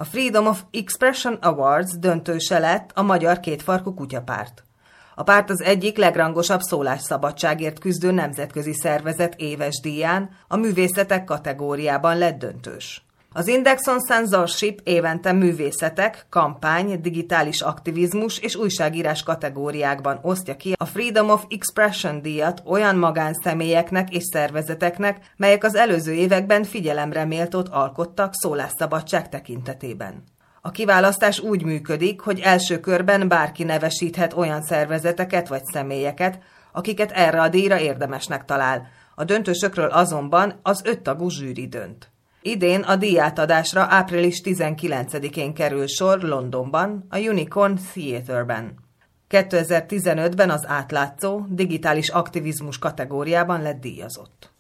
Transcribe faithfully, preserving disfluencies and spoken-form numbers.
A Freedom of Expression Awards döntőse lett a Magyar Kétfarkú Kutyapárt. A párt az egyik legrangosabb szólásszabadságért küzdő nemzetközi szervezet éves díján, a művészetek kategóriában lett döntős. Az Index on Censorship évente művészetek, kampány, digitális aktivizmus és újságírás kategóriákban osztja ki a Freedom of Expression díjat olyan magánszemélyeknek és szervezeteknek, melyek az előző években figyelemre méltót alkottak szólásszabadság tekintetében. A kiválasztás úgy működik, hogy első körben bárki nevesíthet olyan szervezeteket vagy személyeket, akiket erre a díjra érdemesnek talál. A döntősökről azonban az öttagú zsűri dönt. Idén a díjátadásra április tizenkilencedikén kerül sor Londonban, a Unicorn Theatre-ben. kétezer-tizenötben az átlátszó, digitális aktivizmus kategóriában lett díjazott.